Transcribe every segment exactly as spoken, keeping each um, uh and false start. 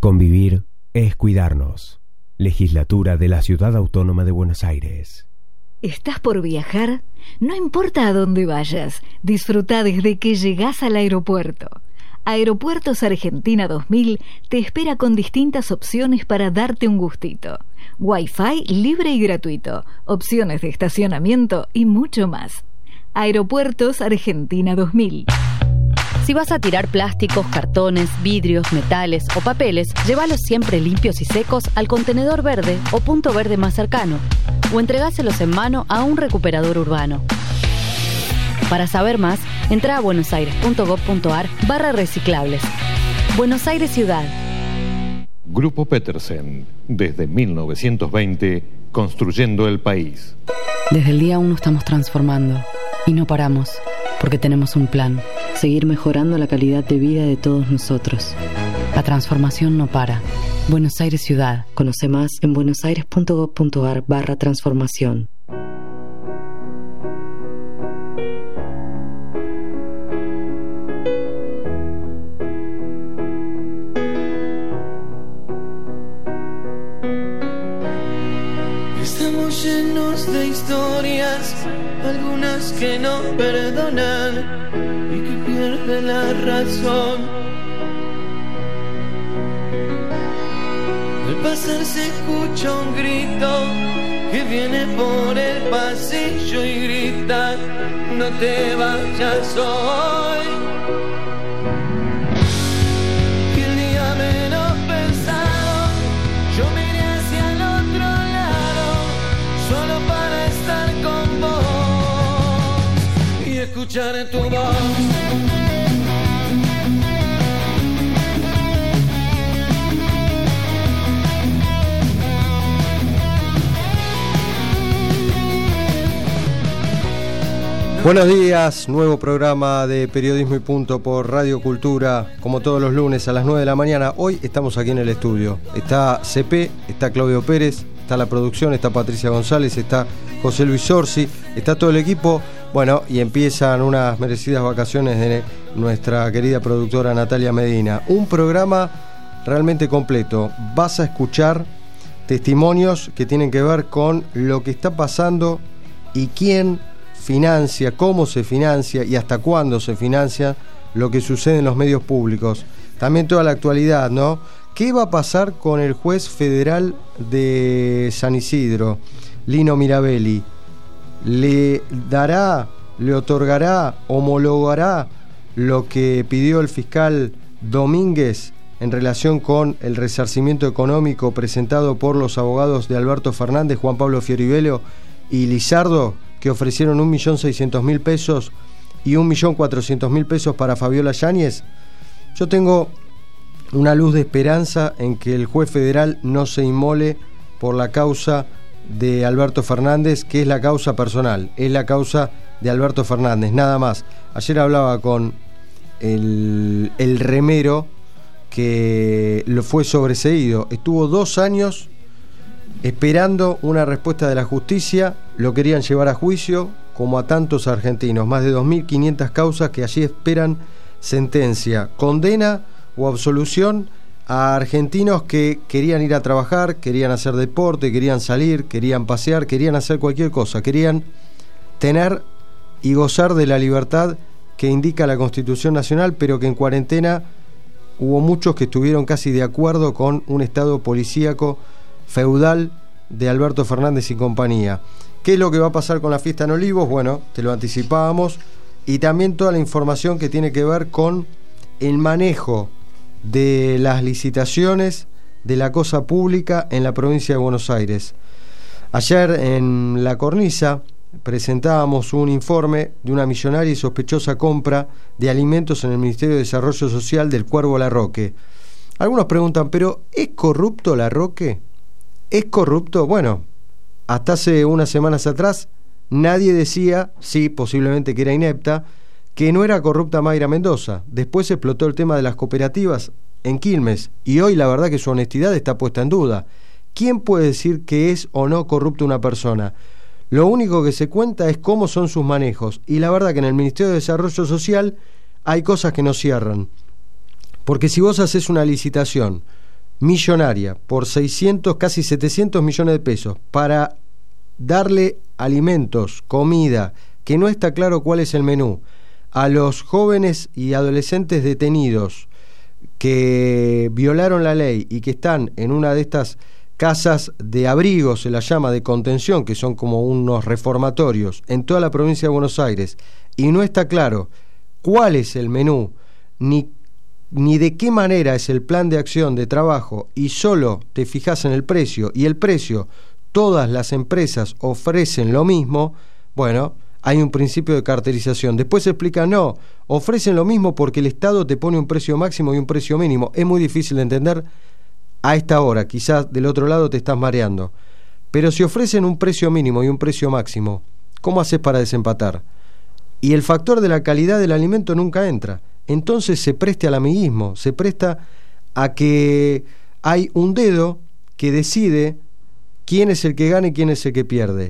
Convivir es cuidarnos. Legislatura de la Ciudad Autónoma de Buenos Aires. ¿Estás por viajar? No importa a dónde vayas, disfruta desde que llegás al aeropuerto. Aeropuertos Argentina dos mil te espera con distintas opciones para darte un gustito. Wi-Fi libre y gratuito, opciones de estacionamiento y mucho más. Aeropuertos Argentina dos mil. Si vas a tirar plásticos, cartones, vidrios, metales o papeles, llévalos siempre limpios y secos al contenedor verde o punto verde más cercano, o entregáselos en mano a un recuperador urbano. Para saber más, entra a buenosaires.gov.ar barra reciclables. Buenos Aires Ciudad. Grupo Petersen, desde mil novecientos veinte, construyendo el país. Desde el día uno estamos transformando y no paramos, porque tenemos un plan: seguir mejorando la calidad de vida de todos nosotros. La transformación no para. Buenos Aires Ciudad. Conoce más en buenosaires.gov.ar barra transformación. Estamos llenos de historias, algunas que no perdonan y que pierden la razón. Al pasar se escucha un grito que viene por el pasillo y grita: no te vayas hoy. Y el día menos pensado, yo miré hacia el otro lado, solo para estar con vos y escuchar tu voz. Buenos días, nuevo programa de Periodismo y Punto por Radio Cultura, como todos los lunes a las nueve de la mañana. Hoy estamos aquí en el estudio. Está C P, está Claudio Pérez, está la producción, está Patricia González, está José Luis Orsi, está todo el equipo. Bueno, y empiezan unas merecidas vacaciones de nuestra querida productora Natalia Medina. Un programa realmente completo. Vas a escuchar testimonios que tienen que ver con lo que está pasando y quién financia, cómo se financia y hasta cuándo se financia lo que sucede en los medios públicos. También toda la actualidad, ¿no? ¿Qué va a pasar con el juez federal de San Isidro, Lino Mirabelli? ¿Le dará, le otorgará, homologará lo que pidió el fiscal Domínguez en relación con el resarcimiento económico presentado por los abogados de Alberto Fernández, Juan Pablo Fioribello y Lizardo, que ofrecieron un millón seiscientos mil pesos y un millón cuatrocientos mil pesos para Fabiola Yáñez? Yo tengo una luz de esperanza en que el juez federal no se inmole por la causa de Alberto Fernández, que es la causa personal, es la causa de Alberto Fernández, nada más. Ayer hablaba con el, el remero que lo fue sobreseído, estuvo dos años esperando una respuesta de la justicia, lo querían llevar a juicio, como a tantos argentinos, más de dos mil quinientas causas que allí esperan sentencia, condena o absolución a argentinos que querían ir a trabajar, querían hacer deporte, querían salir, querían pasear, querían hacer cualquier cosa, querían tener y gozar de la libertad que indica la Constitución Nacional, pero que en cuarentena hubo muchos que estuvieron casi de acuerdo con un estado policíaco feudal de Alberto Fernández y compañía. ¿Qué es lo que va a pasar con la fiesta en Olivos? Bueno, te lo anticipábamos. Y también toda la información que tiene que ver con el manejo de las licitaciones de la cosa pública en la provincia de Buenos Aires. Ayer en La Cornisa presentábamos un informe de una millonaria y sospechosa compra de alimentos en el Ministerio de Desarrollo Social del Cuervo Larroque. Algunos preguntan, ¿pero es corrupto Larroque? ¿Es corrupto? Bueno, hasta hace unas semanas atrás nadie decía, sí, posiblemente que era inepta, que no era corrupta Mayra Mendoza. Después explotó el tema de las cooperativas en Quilmes y hoy la verdad que su honestidad está puesta en duda. ¿Quién puede decir que es o no corrupta una persona? Lo único que se cuenta es cómo son sus manejos, y la verdad que en el Ministerio de Desarrollo Social hay cosas que no cierran. Porque si vos haces una licitación millonaria por seiscientos, casi setecientos millones de pesos para darle alimentos, comida, que no está claro cuál es el menú, a los jóvenes y adolescentes detenidos que violaron la ley y que están en una de estas casas de abrigo, se las llama, de contención, que son como unos reformatorios en toda la provincia de Buenos Aires, y no está claro cuál es el menú, ni, ni de qué manera es el plan de acción de trabajo, y solo te fijas en el precio, y el precio, todas las empresas ofrecen lo mismo, bueno, hay un principio de cartelización. Después se explica, no, ofrecen lo mismo porque el Estado te pone un precio máximo y un precio mínimo. Es muy difícil de entender a esta hora, quizás del otro lado te estás mareando. Pero si ofrecen un precio mínimo y un precio máximo, ¿cómo haces para desempatar? Y el factor de la calidad del alimento nunca entra. Entonces se presta al amiguismo, se presta a que hay un dedo que decide quién es el que gana y quién es el que pierde.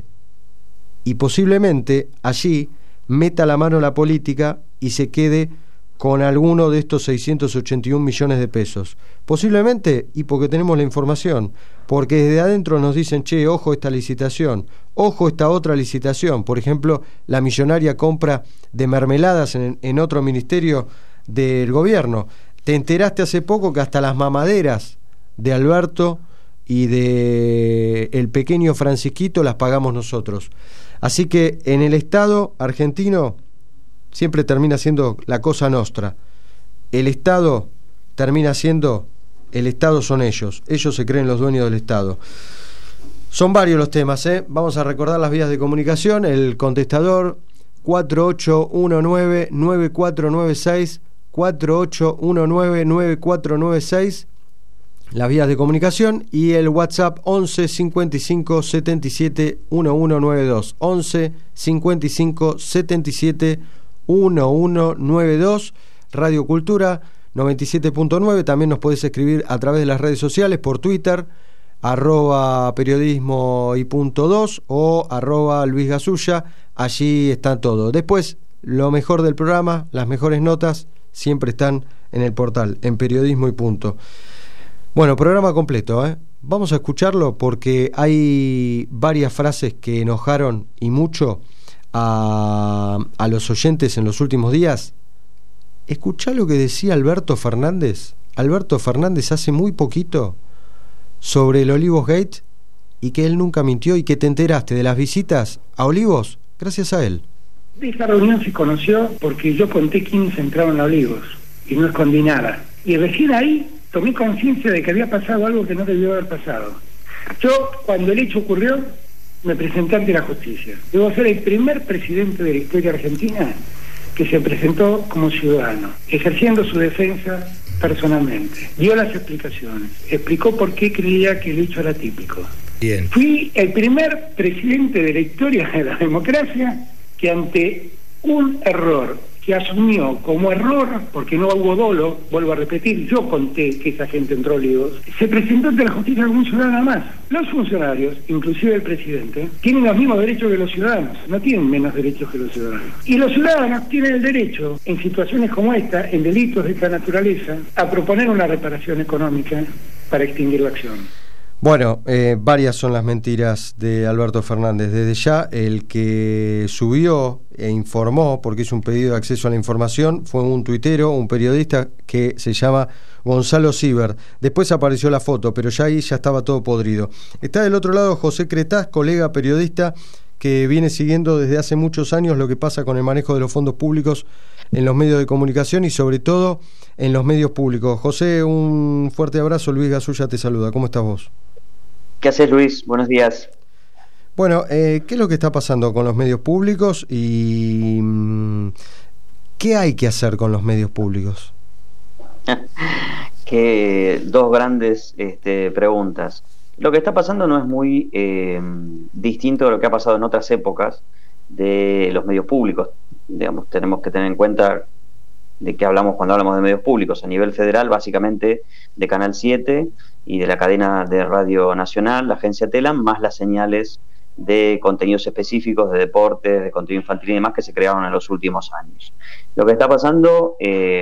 Y posiblemente allí meta la mano la política y se quede con alguno de estos seiscientos ochenta y un millones de pesos. Posiblemente, y porque tenemos la información, porque desde adentro nos dicen, che, ojo esta licitación, ojo esta otra licitación, por ejemplo, la millonaria compra de mermeladas en, en otro ministerio del gobierno. Te enteraste hace poco que hasta las mamaderas de Alberto y de el pequeño Francisquito las pagamos nosotros. Así que en el Estado argentino siempre termina siendo la cosa nostra. El Estado termina siendo, el Estado son ellos, ellos se creen los dueños del Estado. Son varios los temas, ¿eh? Vamos a recordar las vías de comunicación, el contestador cuatro ocho uno nueve nueve cuatro nueve seis, cuatro ocho uno nueve nueve cuatro nueve seis, las vías de comunicación, y el WhatsApp once cincuenta y cinco setenta y siete uno uno nueve dos, once cincuenta y cinco setenta y siete uno uno nueve dos. Radio Cultura noventa y siete punto nueve. También nos podés escribir a través de las redes sociales, por Twitter, arroba periodismo y punto dos, o arroba Luis Gasulla. Allí está todo. Después, lo mejor del programa, las mejores notas, siempre están en el portal, en periodismo y punto. Bueno, programa completo, ¿eh? Vamos a escucharlo porque hay varias frases que enojaron y mucho a, a los oyentes en los últimos días. Escuchá lo que decía Alberto Fernández. Alberto Fernández hace muy poquito sobre el Olivos Gate, y que él nunca mintió, y que te enteraste de las visitas a Olivos gracias a él. Esta reunión se conoció porque yo conté quiénes entraban a Olivos y no escondí nada. Y recién ahí tomé conciencia de que había pasado algo que no debió haber pasado. Yo, cuando el hecho ocurrió, me presenté ante la justicia. Debo ser el primer presidente de la historia argentina que se presentó como ciudadano, ejerciendo su defensa personalmente. Dio las explicaciones, explicó por qué creía que el hecho era típico. Bien. Fui el primer presidente de la historia de la democracia que, ante un error que asumió como error, porque no hubo dolo, vuelvo a repetir, yo conté que esa gente entró a Olivos, se presentó ante la justicia como un ciudadano más. Los funcionarios, inclusive el presidente, tienen los mismos derechos que los ciudadanos, no tienen menos derechos que los ciudadanos. Y los ciudadanos tienen el derecho, en situaciones como esta, en delitos de esta naturaleza, a proponer una reparación económica para extinguir la acción. Bueno, eh, varias son las mentiras de Alberto Fernández. Desde ya, el que subió e informó, porque es un pedido de acceso a la información, fue un tuitero, un periodista que se llama Gonzalo Ciber. Después apareció la foto, pero ya ahí ya estaba todo podrido. Está del otro lado José Cretaz, colega periodista que viene siguiendo desde hace muchos años lo que pasa con el manejo de los fondos públicos en los medios de comunicación y sobre todo en los medios públicos. José, un fuerte abrazo. Luis Gasulla te saluda. ¿Cómo estás vos? ¿Qué haces, Luis? Buenos días. Bueno, eh, ¿qué es lo que está pasando con los medios públicos y mmm, qué hay que hacer con los medios públicos? Que dos grandes este, preguntas. Lo que está pasando no es muy eh, distinto de lo que ha pasado en otras épocas de los medios públicos. Digamos, tenemos que tener en cuenta de qué hablamos cuando hablamos de medios públicos. A nivel federal, básicamente de Canal siete y de la cadena de Radio Nacional, la agencia Telam, más las señales de contenidos específicos, de deportes, de contenido infantil y demás que se crearon en los últimos años. Lo que está pasando eh,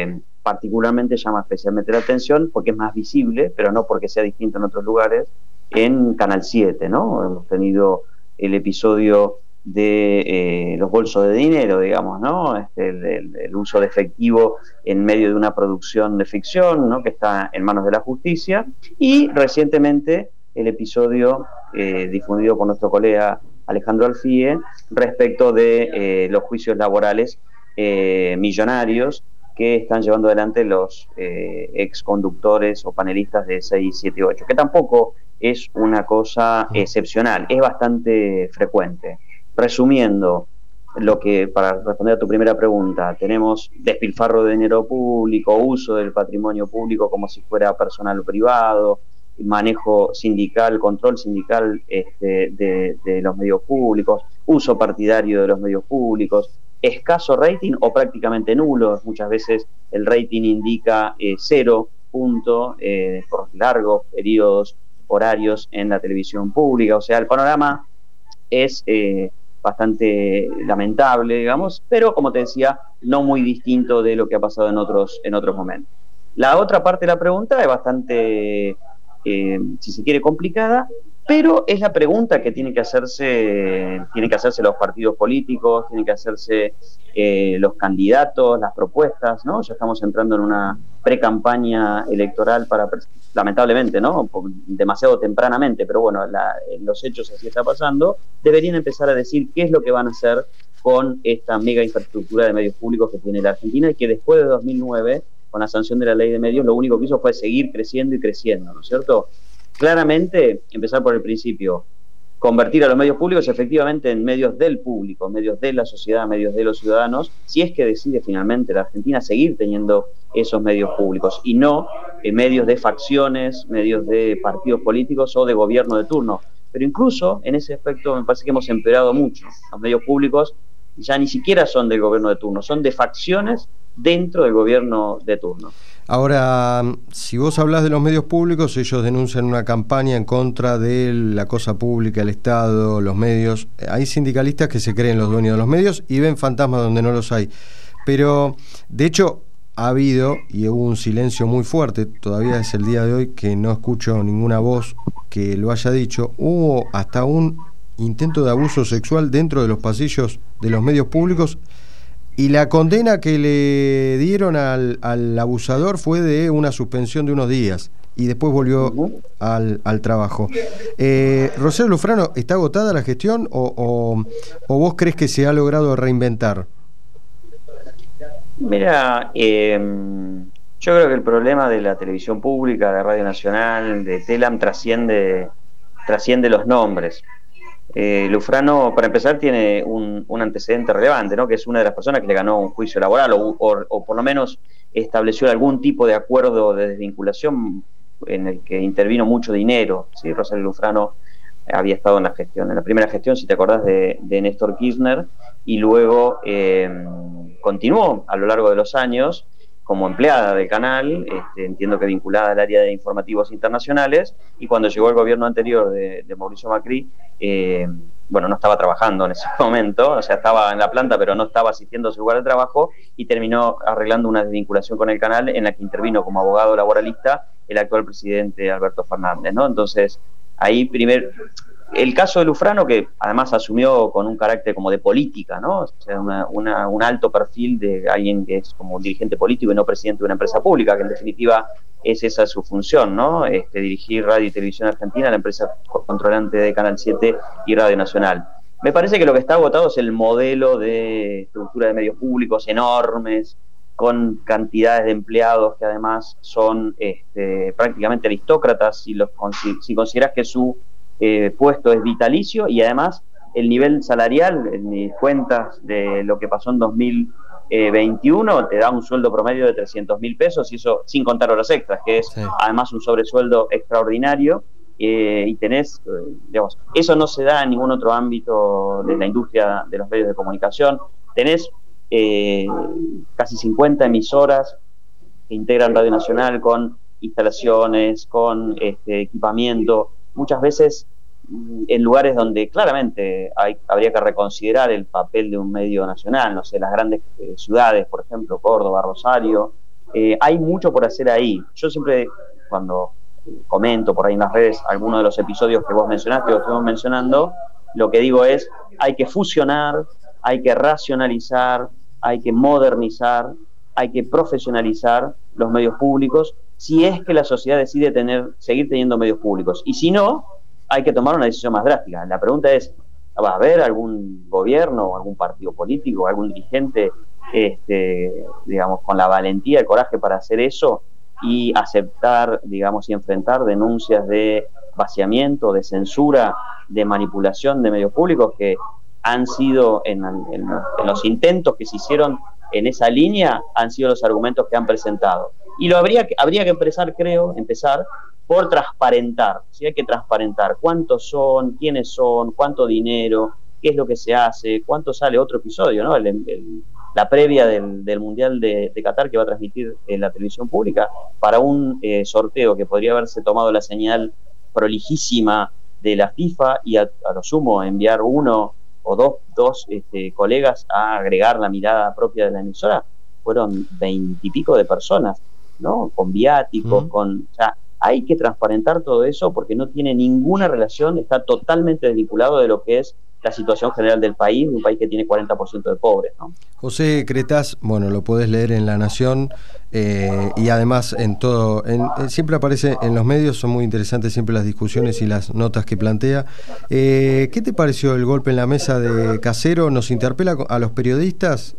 particularmente llama especialmente la atención porque es más visible, pero no porque sea distinto en otros lugares, en Canal siete, ¿no? Hemos tenido el episodio de eh, los bolsos de dinero, digamos, ¿no? Este, el, el, el uso de efectivo en medio de una producción de ficción, ¿no? Que está en manos de la justicia, y recientemente el episodio eh, difundido por nuestro colega Alejandro Alfie respecto de eh, los juicios laborales eh, millonarios que están llevando adelante los eh, ex conductores o panelistas de seis, siete, ocho, que tampoco es una cosa excepcional, es bastante frecuente. Resumiendo, lo que, para responder a tu primera pregunta, tenemos despilfarro de dinero público, uso del patrimonio público como si fuera personal o privado, manejo sindical, control sindical este, de, de los medios públicos, uso partidario de los medios públicos, escaso rating o prácticamente nulo. Muchas veces el rating indica eh, cero punto eh, por largos periodos horarios en la televisión pública. O sea, el panorama es eh, bastante lamentable, digamos, pero como te decía, no muy distinto de lo que ha pasado en otros, en otros momentos. La otra parte de la pregunta es bastante, eh, si se quiere, complicada, pero es la pregunta que tienen que hacerse, tienen que hacerse los partidos políticos, tienen que hacerse eh, los candidatos, las propuestas, ¿no? Ya estamos entrando en una pre-campaña electoral para, lamentablemente, ¿no? Demasiado tempranamente, pero bueno, la, los hechos así está pasando. Deberían empezar a decir qué es lo que van a hacer con esta mega infraestructura de medios públicos que tiene la Argentina y que después de dos mil nueve, con la sanción de la ley de medios, lo único que hizo fue seguir creciendo y creciendo, ¿no es cierto? Claramente, empezar por el principio, convertir a los medios públicos efectivamente en medios del público, medios de la sociedad, medios de los ciudadanos, si es que decide finalmente la Argentina seguir teniendo esos medios públicos y no en medios de facciones, medios de partidos políticos o de gobierno de turno. Pero incluso en ese aspecto me parece que hemos empeorado mucho. Los medios públicos ya ni siquiera son del gobierno de turno, son de facciones dentro del gobierno de turno. Ahora, si vos hablás de los medios públicos, ellos denuncian una campaña en contra de la cosa pública, el Estado, los medios. Hay sindicalistas que se creen los dueños de los medios y ven fantasmas donde no los hay. Pero, de hecho, ha habido, y hubo un silencio muy fuerte, todavía es el día de hoy que no escucho ninguna voz que lo haya dicho, hubo hasta un intento de abuso sexual dentro de los pasillos de los medios públicos. Y la condena que le dieron al, al abusador fue de una suspensión de unos días y después volvió al, al trabajo. Eh, Rosario Lufrano, ¿está agotada la gestión o, o, o vos crees que se ha logrado reinventar? Mira, eh, yo creo que el problema de la televisión pública, de Radio Nacional, de TELAM, trasciende, trasciende los nombres. Eh, Lufrano, para empezar, tiene un, un antecedente relevante, ¿no? Que es una de las personas que le ganó un juicio laboral o, o, o por lo menos estableció algún tipo de acuerdo de desvinculación en el que intervino mucho dinero, ¿sí? Rosario Lufrano había estado en la gestión, en la primera gestión, si te acordás, de, de Néstor Kirchner, y luego eh, continuó a lo largo de los años como empleada del canal, este, entiendo que vinculada al área de informativos internacionales, y cuando llegó el gobierno anterior de, de Mauricio Macri, eh, bueno, no estaba trabajando en ese momento, o sea, estaba en la planta, pero no estaba asistiendo a su lugar de trabajo, y terminó arreglando una desvinculación con el canal en la que intervino como abogado laboralista el actual presidente Alberto Fernández, ¿no? Entonces, ahí primer... El caso de Lufrano, que además asumió con un carácter como de política, ¿no? O sea, una, una, un alto perfil de alguien que es como un dirigente político y no presidente de una empresa pública, que en definitiva es esa su función, ¿no? Este, dirigir Radio y Televisión Argentina, la empresa controlante de Canal siete y Radio Nacional. Me parece que lo que está agotado es el modelo de estructura de medios públicos enormes, con cantidades de empleados que además son este, prácticamente aristócratas, si, los, si consideras que su Eh, puesto es vitalicio, y además el nivel salarial en mis cuentas de lo que pasó en dos mil veintiuno te da un sueldo promedio de trescientos mil pesos, y eso sin contar horas extras, que es sí. además un sobresueldo extraordinario, eh, y tenés, eh, digamos, eso no se da en ningún otro ámbito de la industria de los medios de comunicación. Tenés eh, casi cincuenta emisoras que integran Radio Nacional con instalaciones, con este, equipamiento, muchas veces en lugares donde claramente hay, habría que reconsiderar el papel de un medio nacional, no sé, las grandes eh, ciudades, por ejemplo, Córdoba, Rosario, eh, hay mucho por hacer ahí. Yo siempre, cuando comento por ahí en las redes algunos de los episodios que vos mencionaste o estuvimos mencionando, lo que digo es, hay que fusionar, hay que racionalizar, hay que modernizar, hay que profesionalizar los medios públicos, si es que la sociedad decide tener, seguir teniendo medios públicos. Y si no, hay que tomar una decisión más drástica. La pregunta es, ¿va a haber algún gobierno o algún partido político, algún dirigente, este, digamos, con la valentía, el coraje para hacer eso y aceptar, digamos, y enfrentar denuncias de vaciamiento, de censura, de manipulación de medios públicos que han sido, en, en, en los intentos que se hicieron en esa línea, han sido los argumentos que han presentado? Y lo habría que, habría que empezar, creo, empezar por transparentar. ¿Sí? Hay que transparentar cuántos son, quiénes son, cuánto dinero, qué es lo que se hace, cuánto sale otro episodio, ¿no? El, el, la previa del, del Mundial de, de Qatar, que va a transmitir en la televisión pública, para un eh, sorteo que podría haberse tomado la señal prolijísima de la FIFA y a, a lo sumo enviar uno o dos, dos este, colegas a agregar la mirada propia de la emisora, fueron veintipico de personas, ¿no? Con viáticos, mm. con... O sea, hay que transparentar todo eso porque no tiene ninguna relación, está totalmente desvinculado de lo que es la situación general del país, de un país que tiene cuarenta por ciento de pobres, ¿no? José Cretaz, bueno, lo podés leer en La Nación eh, y además en todo, en, en, siempre aparece en los medios, son muy interesantes siempre las discusiones y las notas que plantea. Eh, ¿Qué te pareció el golpe en la mesa de Casero? ¿Nos interpela a los periodistas?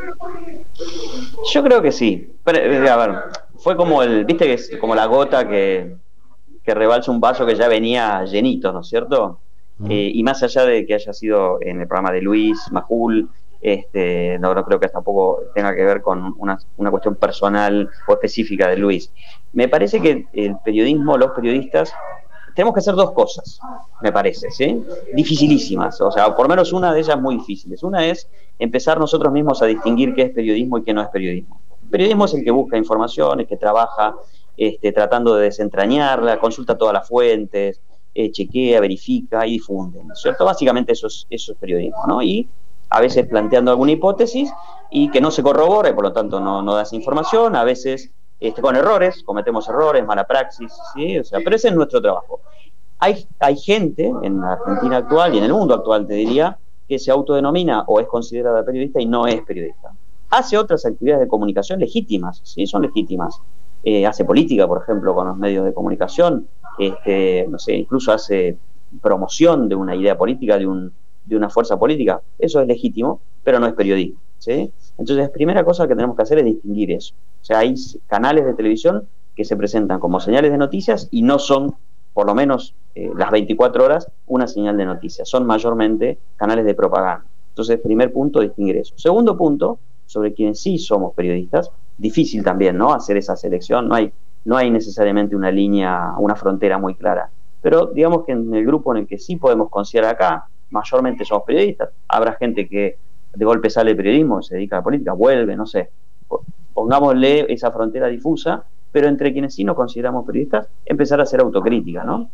Yo creo que sí. Pero, a ver, fue como el, viste que es como la gota que, que rebalsa un vaso que ya venía llenito, ¿no es cierto? Uh-huh. Eh, y más allá de que haya sido en el programa de Luis Majul, este, no, no creo que tampoco tenga que ver con una, una cuestión personal o específica de Luis. Me parece que el periodismo, los periodistas, tenemos que hacer dos cosas, me parece, ¿sí? Dificilísimas, o sea, por lo menos una de ellas muy difíciles. Una es empezar nosotros mismos a distinguir qué es periodismo y qué no es periodismo. El periodismo es el que busca información, el que trabaja este, tratando de desentrañarla, consulta todas las fuentes, eh, chequea, verifica y difunde, ¿no es cierto? Básicamente eso es, eso es periodismo, ¿no? Y a veces planteando alguna hipótesis y que no se corrobora y por lo tanto no, no da esa información, a veces este, con errores, cometemos errores, mala praxis, ¿sí? O sea, pero ese es nuestro trabajo. Hay, hay gente en la Argentina actual y en el mundo actual, te diría, que se autodenomina o es considerada periodista y no es periodista. Hace otras actividades de comunicación legítimas, sí, son legítimas. Eh, hace política, por ejemplo, con los medios de comunicación, este, no sé, incluso hace promoción de una idea política, de, un, de una fuerza política. Eso es legítimo, pero no es periodismo, ¿sí? Entonces, la primera cosa que tenemos que hacer es distinguir eso. O sea, hay canales de televisión que se presentan como señales de noticias y no son, por lo menos eh, las veinticuatro horas, una señal de noticias. Son mayormente canales de propaganda. Entonces, primer punto, distinguir eso. Segundo punto, sobre quienes sí somos periodistas, difícil también, ¿no? Hacer esa selección. No hay, no hay necesariamente una línea, una frontera muy clara. Pero digamos que en el grupo en el que sí podemos considerar acá, mayormente somos periodistas. Habrá gente que de golpe sale del periodismo, se dedica a la política, vuelve, no sé. Pongámosle esa frontera difusa, pero entre quienes sí nos consideramos periodistas, empezar a hacer autocrítica, ¿no?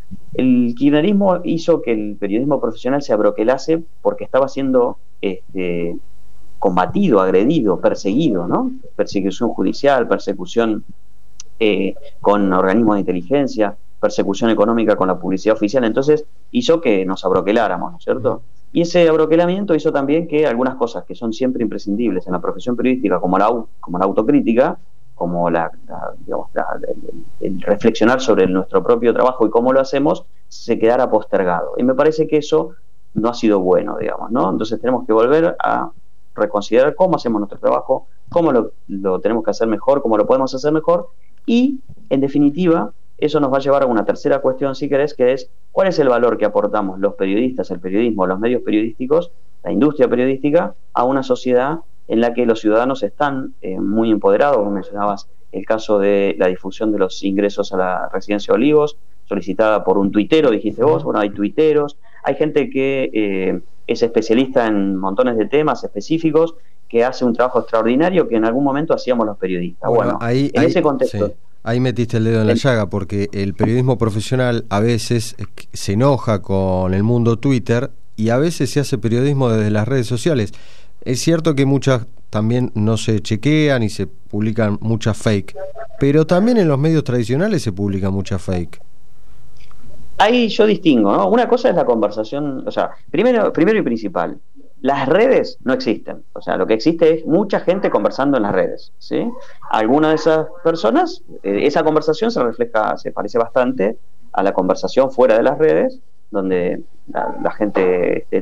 El kirchnerismo hizo que el periodismo profesional se abroquelase porque estaba siendo este, combatido, agredido, perseguido, ¿no? Persecución judicial, persecución eh, con organismos de inteligencia, persecución económica con la publicidad oficial. Entonces hizo que nos abroqueláramos, ¿no es cierto? Y ese abroquelamiento hizo también que algunas cosas que son siempre imprescindibles en la profesión periodística, como la, como la autocrítica, como la, la, digamos, la, el, el reflexionar sobre nuestro propio trabajo y cómo lo hacemos, se quedara postergado. Y me parece que eso no ha sido bueno, digamos, ¿no? Entonces tenemos que volver a reconsiderar cómo hacemos nuestro trabajo, cómo lo, lo tenemos que hacer mejor, cómo lo podemos hacer mejor, y, en definitiva, eso nos va a llevar a una tercera cuestión, si querés, que es cuál es el valor que aportamos los periodistas, el periodismo, los medios periodísticos, la industria periodística, a una sociedad en la que los ciudadanos están eh, muy empoderados. Vos mencionabas el caso de la difusión de los ingresos a la residencia Olivos, solicitada por un tuitero, dijiste vos. Bueno, hay tuiteros, hay gente que eh, es especialista en montones de temas específicos, que hace un trabajo extraordinario que en algún momento hacíamos los periodistas. Bueno, bueno ahí, en ahí, ese contexto... Sí. Ahí metiste el dedo en la llaga, porque el periodismo profesional a veces se enoja con el mundo Twitter y a veces se hace periodismo desde las redes sociales. Es cierto que muchas también no se chequean y se publican muchas fake, pero también en los medios tradicionales se publica mucha fake. Ahí yo distingo, ¿no? Una cosa es la conversación, o sea, primero, primero y principal, las redes no existen, o sea, lo que existe es mucha gente conversando en las redes, ¿sí? Algunas de esas personas, eh, esa conversación se refleja, se parece bastante a la conversación fuera de las redes, donde la, la gente, este,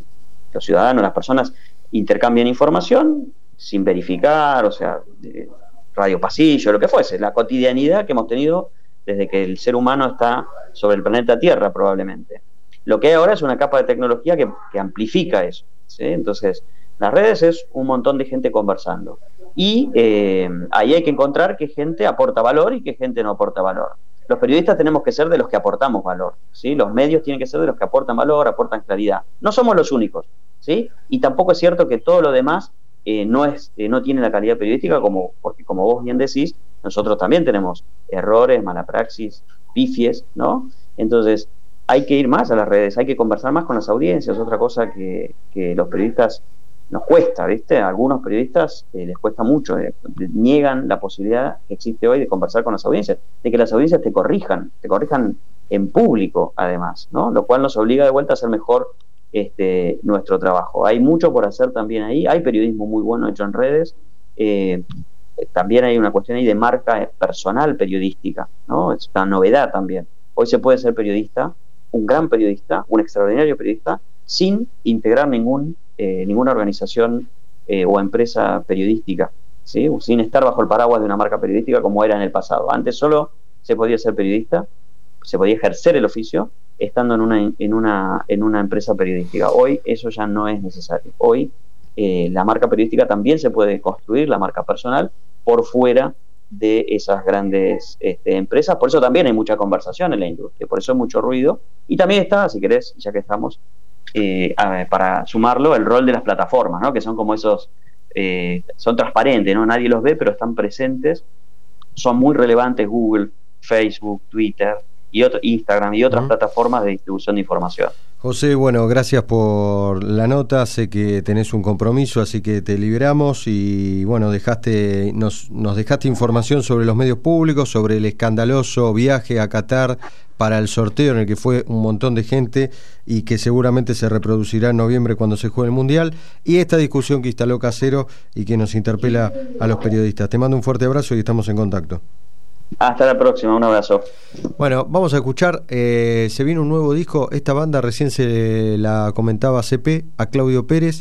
los ciudadanos, las personas intercambian información sin verificar, o sea, de radio pasillo, lo que fuese, la cotidianidad que hemos tenido desde que el ser humano está sobre el planeta Tierra probablemente. Lo que hay ahora es una capa de tecnología que, que amplifica eso, ¿sí? Entonces, las redes es un montón de gente conversando. Y eh, ahí hay que encontrar qué gente aporta valor y qué gente no aporta valor. Los periodistas tenemos que ser de los que aportamos valor, ¿sí? Los medios tienen que ser de los que aportan valor, aportan claridad. No somos los únicos, ¿sí? Y tampoco es cierto que todo lo demás eh, no es eh, no tiene la calidad periodística, como porque como vos bien decís, nosotros también tenemos errores, mala praxis, pifies, ¿no? Entonces, hay que ir más a las redes, hay que conversar más con las audiencias, otra cosa que, que los periodistas nos cuesta, ¿viste? A algunos periodistas eh, les cuesta mucho, eh, niegan la posibilidad que existe hoy de conversar con las audiencias, de que las audiencias te corrijan, te corrijan en público, además, ¿no? Lo cual nos obliga de vuelta a hacer mejor este, nuestro trabajo. Hay mucho por hacer también ahí, hay periodismo muy bueno hecho en redes, eh, también hay una cuestión ahí de marca personal periodística, ¿no? Es una novedad también. Hoy se puede ser periodista, un gran periodista, un extraordinario periodista, sin integrar ningún eh, ninguna organización eh, o empresa periodística, ¿sí? Sin estar bajo el paraguas de una marca periodística como era en el pasado. Antes solo se podía ser periodista, se podía ejercer el oficio estando en una en una en una empresa periodística. Hoy eso ya no es necesario. Hoy eh, la marca periodística también se puede construir, la marca personal, por fuera de esas grandes este, empresas. Por eso también hay mucha conversación en la industria, por eso hay mucho ruido. Y también está, si querés, ya que estamos, eh, ver, para sumarlo, el rol de las plataformas, ¿no? Que son como esos, eh, son transparentes, ¿no? Nadie los ve, pero están presentes, son muy relevantes Google, Facebook, Twitter, y otro, Instagram y otras uh-huh. plataformas de distribución de información. José, bueno, gracias por la nota, sé que tenés un compromiso, así que te liberamos y bueno, dejaste nos, nos dejaste información sobre los medios públicos, sobre el escandaloso viaje a Qatar para el sorteo en el que fue un montón de gente y que seguramente se reproducirá en noviembre cuando se juegue el Mundial, y esta discusión que instaló Casero y que nos interpela a los periodistas. Te mando un fuerte abrazo y estamos en contacto. Hasta la próxima, un abrazo. Bueno, vamos a escuchar, eh, se viene un nuevo disco, esta banda recién se la comentaba C P, a Claudio Pérez,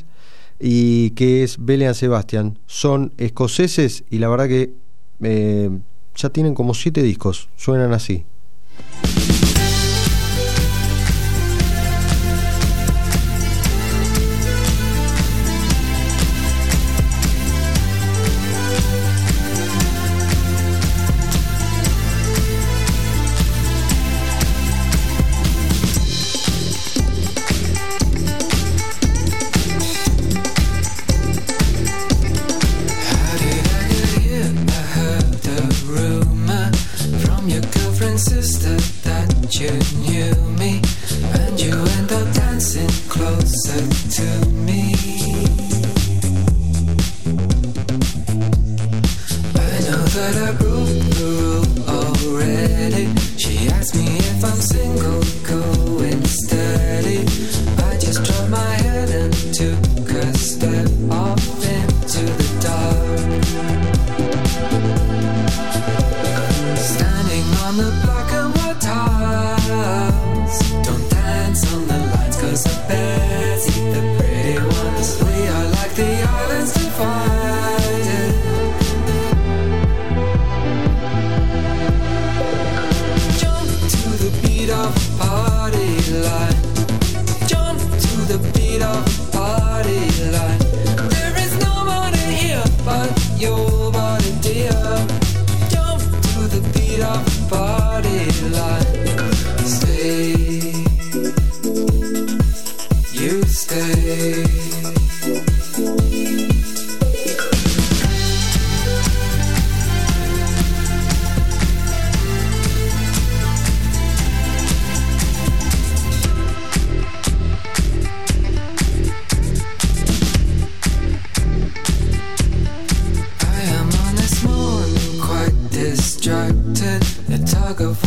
y que es Belle and Sebastian. Son escoceses y la verdad que eh, ya tienen como siete discos, suenan así.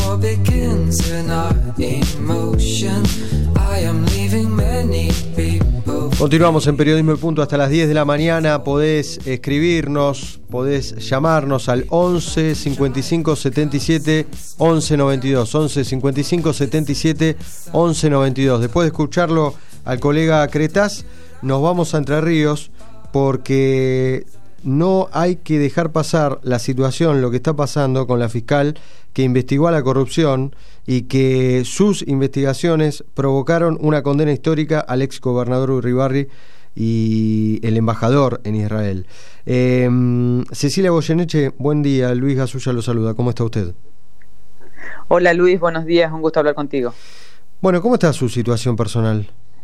all begins in our emotion. I am leaving many people. Continuamos en Periodismo y Punto hasta las diez de la mañana. Podés escribirnos, podés llamarnos al once cincuenta y cinco setenta y siete once noventa y dos, once cincuenta y cinco setenta y siete once noventa y dos. Después de escucharlo al colega Cretaz, nos vamos a Entre Ríos, porque no hay que dejar pasar la situación, lo que está pasando con la fiscal que investigó a la corrupción y que sus investigaciones provocaron una condena histórica al ex gobernador Uribarri y el embajador en Israel. Eh, Cecilia Goyeneche, buen día. Luis Gasulla lo saluda. ¿Cómo está usted? Hola Luis, buenos días, un gusto hablar contigo. Bueno, ¿cómo está su situación personal?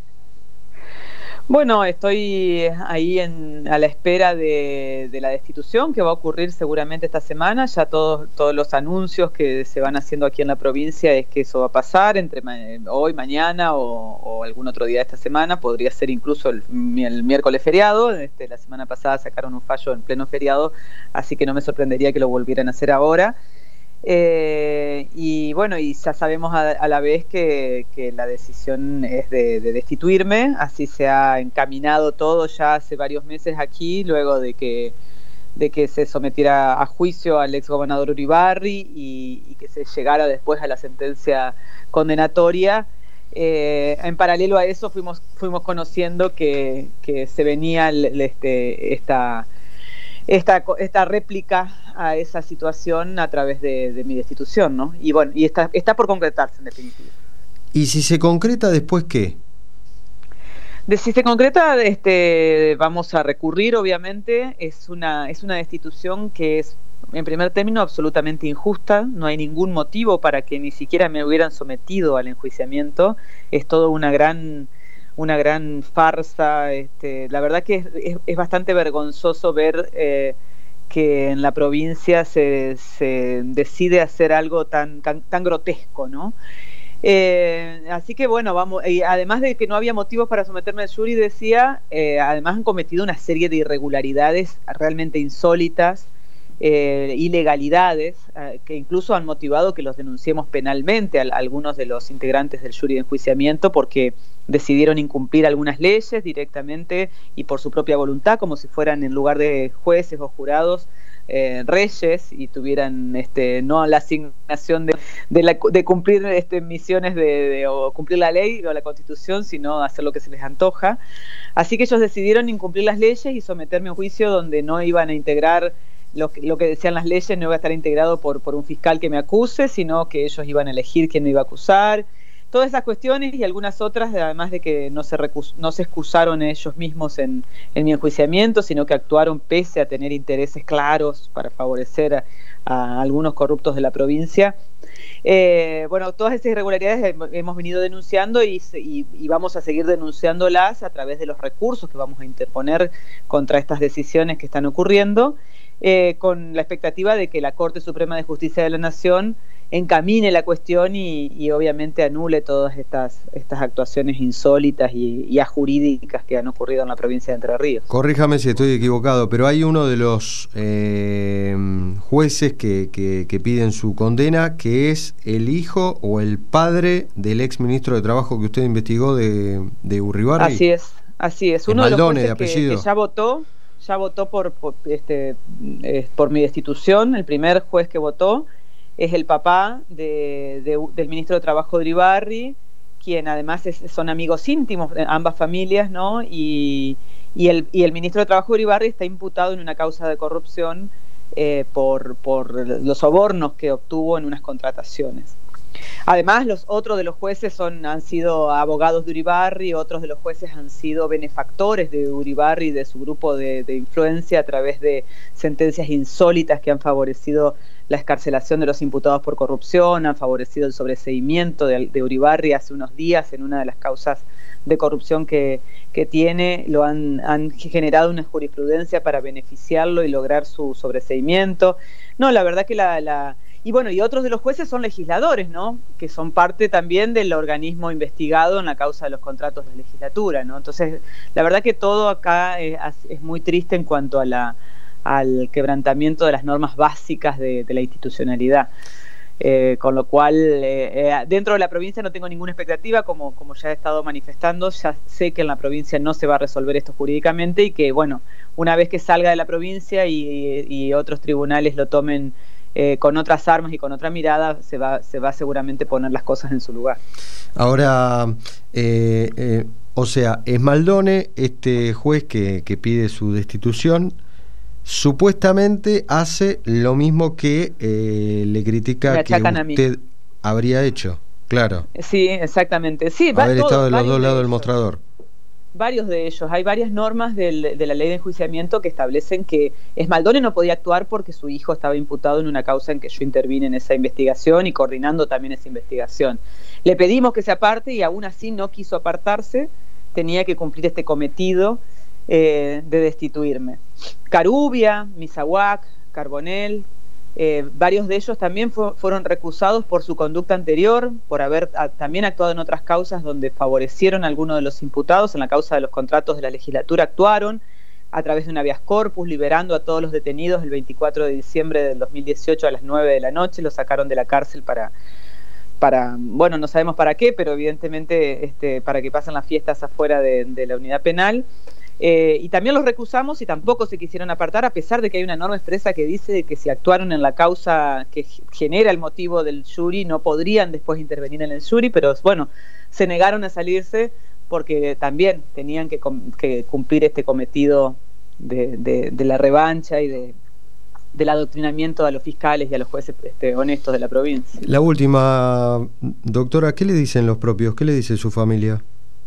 Bueno, estoy ahí en, a la espera de, de la destitución que va a ocurrir seguramente esta semana. Ya todos, todos los anuncios que se van haciendo aquí en la provincia es que eso va a pasar entre ma hoy, mañana o, o algún otro día de esta semana. Podría ser incluso el, el miércoles feriado. Este, la semana pasada sacaron un fallo en pleno feriado, así que no me sorprendería que lo volvieran a hacer ahora. Eh, y bueno, y ya sabemos a, a la vez que, que la decisión es de, de destituirme. Así se ha encaminado todo ya hace varios meses aquí, luego de que, de que se sometiera a juicio al ex gobernador Uribarri y, y que se llegara después a la sentencia condenatoria. Eh, en paralelo a eso fuimos, fuimos conociendo que, que se venía el, este, esta... Esta, esta réplica a esa situación a través de, de mi destitución, ¿no? Y bueno, y está, está por concretarse en definitiva. ¿Y si se concreta después qué? De si se concreta, este, vamos a recurrir, obviamente. Es una, es una destitución que es, en primer término, absolutamente injusta. No hay ningún motivo para que ni siquiera me hubieran sometido al enjuiciamiento. Es todo una gran... una gran farsa. Este, la verdad que es, es, es bastante vergonzoso ver eh, que en la provincia se, se decide hacer algo tan, tan, tan grotesco, ¿no? Eh, así que bueno, vamos, y además de que no había motivos para someterme al jury, decía, eh, además han cometido una serie de irregularidades realmente insólitas, Eh, ilegalidades eh, que incluso han motivado que los denunciemos penalmente a, a algunos de los integrantes del jury de enjuiciamiento, porque decidieron incumplir algunas leyes directamente y por su propia voluntad, como si fueran en lugar de jueces o jurados eh, reyes, y tuvieran este, no la asignación de, de, la, de cumplir este, misiones de, de, o cumplir la ley o la Constitución, sino hacer lo que se les antoja. Así que ellos decidieron incumplir las leyes y someterme a un juicio donde no iban a integrar Lo que, lo que decían las leyes, no iba a estar integrado por, por un fiscal que me acuse, sino que ellos iban a elegir quién me iba a acusar. Todas esas cuestiones y algunas otras, además de que no se, recus, no se excusaron ellos mismos en, en mi enjuiciamiento, sino que actuaron pese a tener intereses claros para favorecer a, a algunos corruptos de la provincia. Eh, bueno, todas esas irregularidades hemos venido denunciando y, y, y vamos a seguir denunciándolas a través de los recursos que vamos a interponer contra estas decisiones que están ocurriendo. Eh, con la expectativa de que la Corte Suprema de Justicia de la Nación encamine la cuestión y, y obviamente anule todas estas, estas actuaciones insólitas y, y ajurídicas que han ocurrido en la provincia de Entre Ríos. Corríjame si estoy equivocado, pero hay uno de los eh, jueces que, que, que piden su condena, que es el hijo o el padre del ex ministro de Trabajo que usted investigó de, de Uribarri. Así es, así es. Uno Maldone, de los jueces que, que ya votó ya votó por, por, este, eh, por mi destitución. El primer juez que votó es el papá de, de, del ministro de Trabajo de Uribarri, quien además es, son amigos íntimos de ambas familias, ¿no? Y, y, el, y el ministro de Trabajo de Uribarri está imputado en una causa de corrupción eh, por, por los sobornos que obtuvo en unas contrataciones. Además, los otros de los jueces son, han sido abogados de Uribarri, otros de los jueces han sido benefactores de Uribarri y de su grupo de, de influencia a través de sentencias insólitas que han favorecido la excarcelación de los imputados por corrupción, han favorecido el sobreseimiento de, de Uribarri hace unos días en una de las causas de corrupción que, que tiene, lo han, han generado una jurisprudencia para beneficiarlo y lograr su sobreseimiento. No, la verdad que la... la Y bueno, y otros de los jueces son legisladores, ¿no? Que son parte también del organismo investigado en la causa de los contratos de legislatura, ¿no? Entonces, la verdad que todo acá es, es muy triste en cuanto a la, al quebrantamiento de las normas básicas de, de la institucionalidad. Eh, con lo cual, eh, eh, dentro de la provincia no tengo ninguna expectativa, como, como ya he estado manifestando. Ya sé que en la provincia no se va a resolver esto jurídicamente y que, bueno, una vez que salga de la provincia y, y, y otros tribunales lo tomen eh, con otras armas y con otra mirada, se va, se va seguramente poner las cosas en su lugar. Ahora, eh, eh, o sea, Esmaldone, este juez que, que pide su destitución, supuestamente hace lo mismo que eh, le critica que usted habría hecho, claro. Sí, exactamente. Sí, va haber todo, estado de los dos de lados del ellos. mostrador. Varios de ellos. Hay varias normas del, de la ley de enjuiciamiento que establecen que Esmaldone no podía actuar porque su hijo estaba imputado en una causa en que yo intervine en esa investigación y coordinando también esa investigación. Le pedimos que se aparte y aún así no quiso apartarse, tenía que cumplir este cometido Eh, de destituirme. Carubia, Misahuac, Carbonell, eh, varios de ellos también fu fueron recusados por su conducta anterior, por haber a, también actuado en otras causas donde favorecieron a algunos de los imputados. En la causa de los contratos de la legislatura actuaron a través de un habeas corpus, liberando a todos los detenidos el veinticuatro de diciembre del dos mil dieciocho a las nueve de la noche. Los sacaron de la cárcel para para, bueno, no sabemos para qué, pero evidentemente este, para que pasen las fiestas afuera de, de la unidad penal. Eh, y también los recusamos y tampoco se quisieron apartar, a pesar de que hay una norma expresa que dice que si actuaron en la causa que genera el motivo del jury no podrían después intervenir en el jury, pero bueno, se negaron a salirse porque también tenían que, que cumplir este cometido de, de, de la revancha y de, del adoctrinamiento a los fiscales y a los jueces este, honestos de la provincia. La última, doctora, ¿qué le dicen los propios? ¿Qué le dice su familia?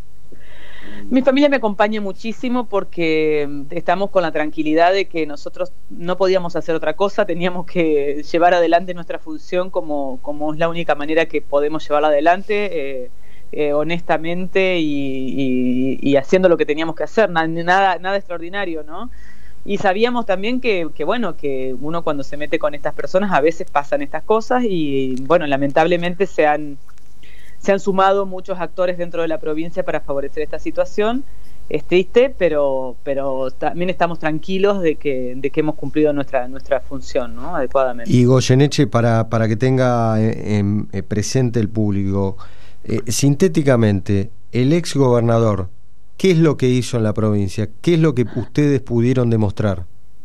Mi familia me acompaña muchísimo porque estamos con la tranquilidad de que nosotros no podíamos hacer otra cosa, teníamos que llevar adelante nuestra función como, como es la única manera que podemos llevarla adelante, eh, eh, honestamente y, y, y haciendo lo que teníamos que hacer, nada, nada extraordinario, ¿no? Y sabíamos también que, que, bueno, que uno cuando se mete con estas personas a veces pasan estas cosas y, bueno, lamentablemente se han... Se han sumado muchos actores dentro de la provincia para favorecer esta situación. Es triste, pero pero también estamos tranquilos de que de que hemos cumplido nuestra nuestra función, ¿no? Adecuadamente. Y Goyeneche, para, para que tenga en, en presente el público, eh, sintéticamente, el ex gobernador, ¿qué es lo que hizo en la provincia? ¿Qué es lo que ustedes pudieron demostrar?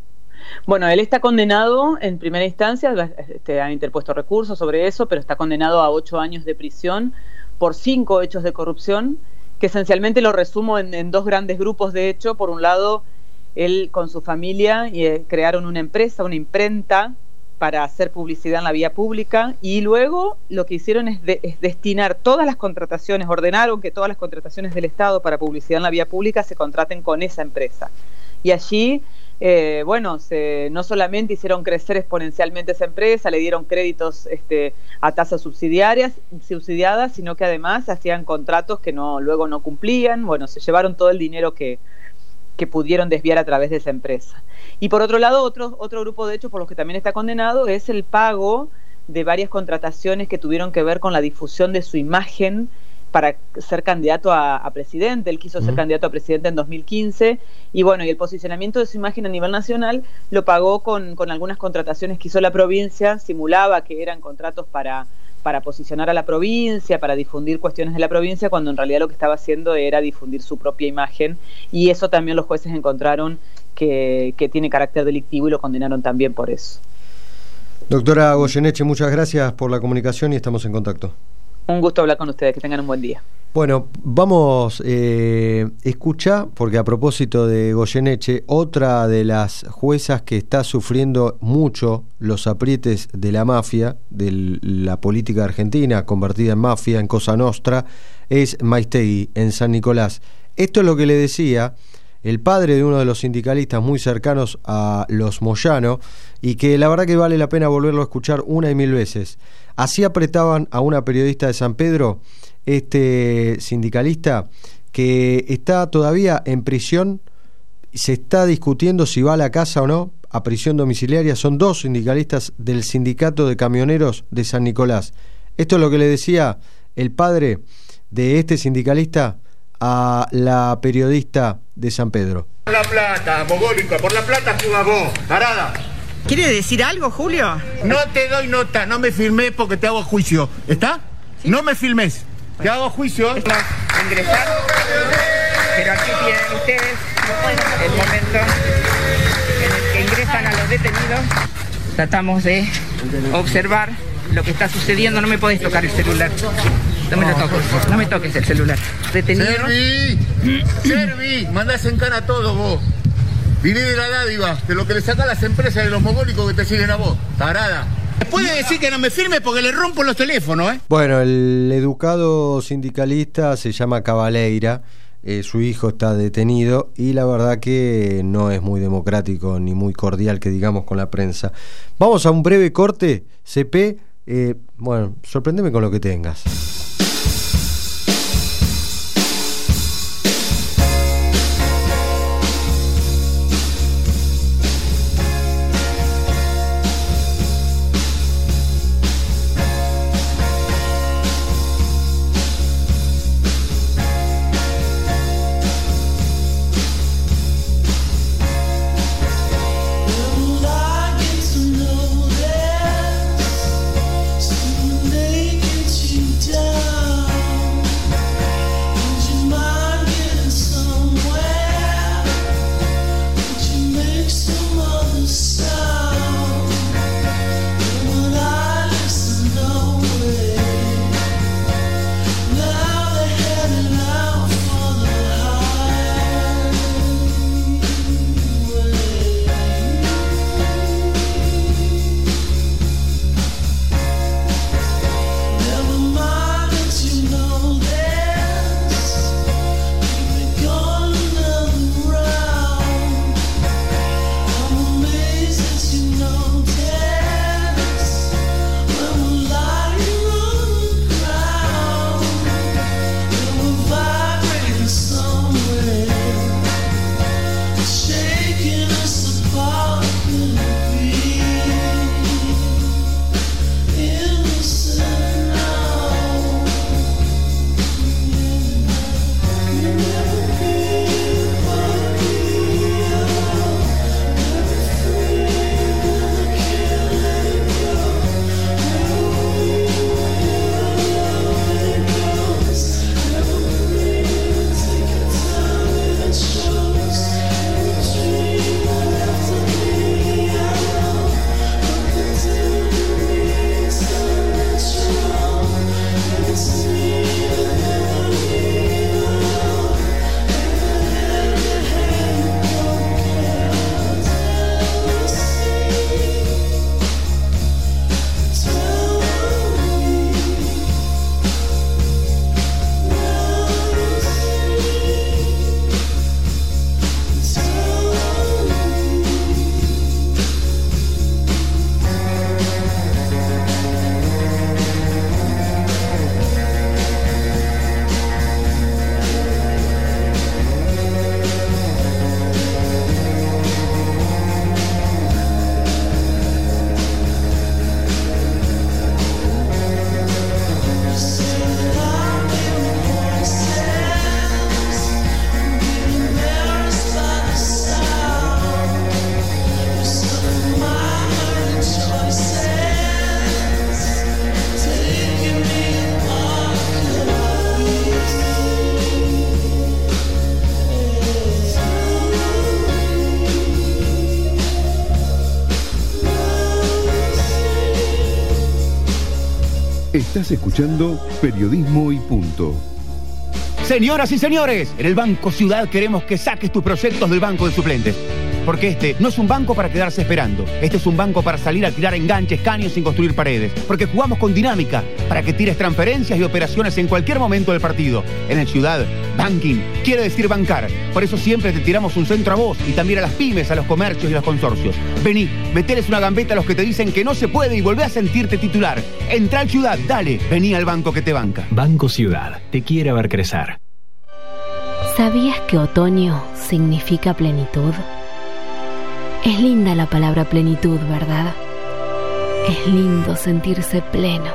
Bueno, él está condenado en primera instancia, este, ha interpuesto recursos sobre eso, pero está condenado a ocho años de prisión por cinco hechos de corrupción, que esencialmente lo resumo en, en dos grandes grupos de hecho. Por un lado, él con su familia eh, crearon una empresa, una imprenta, para hacer publicidad en la vía pública, y luego lo que hicieron es, de, es destinar todas las contrataciones, ordenaron que todas las contrataciones del Estado para publicidad en la vía pública se contraten con esa empresa. Y allí... Eh, bueno, se, no solamente hicieron crecer exponencialmente esa empresa, le dieron créditos este, a tasas subsidiarias, subsidiadas, sino que además hacían contratos que no luego no cumplían. Bueno, se llevaron todo el dinero que, que pudieron desviar a través de esa empresa. Y por otro lado, otro, otro grupo de hechos por los que también está condenado es el pago de varias contrataciones que tuvieron que ver con la difusión de su imagen para ser candidato a, a presidente. Él quiso ser uh-huh. candidato a presidente en dos mil quince y bueno, y el posicionamiento de su imagen a nivel nacional lo pagó con, con algunas contrataciones que hizo la provincia, simulaba que eran contratos para, para posicionar a la provincia, para difundir cuestiones de la provincia, cuando en realidad lo que estaba haciendo era difundir su propia imagen, y eso también los jueces encontraron que, que tiene carácter delictivo y lo condenaron también por eso. Doctora Goyeneche, muchas gracias por la comunicación y estamos en contacto. Un gusto hablar con ustedes, que tengan un buen día. Bueno, vamos, eh, escucha, porque a propósito de Goyeneche, otra de las juezas que está sufriendo mucho los aprietes de la mafia, de la política argentina convertida en mafia, en Cosa Nostra, es Maistegui, en San Nicolás. Esto es lo que le decía el padre de uno de los sindicalistas muy cercanos a los Moyano, y que la verdad que vale la pena volverlo a escuchar una y mil veces. Así apretaban a una periodista de San Pedro, este sindicalista, que está todavía en prisión. Se está discutiendo si va a la casa o no, a prisión domiciliaria. Son dos sindicalistas del sindicato de camioneros de San Nicolás. Esto es lo que le decía el padre de este sindicalista a la periodista de San Pedro. Por la plata, mogólico, por la plata jugás vos, tarada. ¿Quiere decir algo, Julio? No te doy nota, no me filmes porque te hago juicio. ¿Está? ¿Sí? No me filmes. Te hago juicio. Estamos ingresando, pero aquí tienen ustedes el momento en el que ingresan a los detenidos. Tratamos de observar lo que está sucediendo. No me podés tocar el celular. No me lo toques, no me toques el celular. Detenido. Servi, Servi, mandás en cara todo vos. Vine de la dádiva, de lo que le sacan las empresas de los mogólicos que te siguen a vos. Tarada. Puede decir que no me firme porque le rompo los teléfonos, ¿eh? Bueno, el educado sindicalista se llama Cabaleira, eh, su hijo está detenido y la verdad que no es muy democrático ni muy cordial, que digamos, con la prensa. Vamos a un breve corte, C P. Eh, bueno, sorpréndeme con lo que tengas. Estás escuchando Periodismo y Punto. Señoras y señores, en el Banco Ciudad queremos que saques tus proyectos del banco de suplentes. Porque este no es un banco para quedarse esperando. Este es un banco para salir a tirar enganches, caños sin construir paredes. Porque jugamos con dinámica para que tires transferencias y operaciones en cualquier momento del partido. En el Ciudad, banking quiere decir bancar. Por eso siempre te tiramos un centro a vos y también a las pymes, a los comercios y a los consorcios. Vení, meteles una gambeta a los que te dicen que no se puede y volvé a sentirte titular. Entrá al Ciudad, dale, vení al banco que te banca. Banco Ciudad, te quiere ver crecer. ¿Sabías que otoño significa plenitud? Es linda la palabra plenitud, ¿verdad? Es lindo sentirse pleno.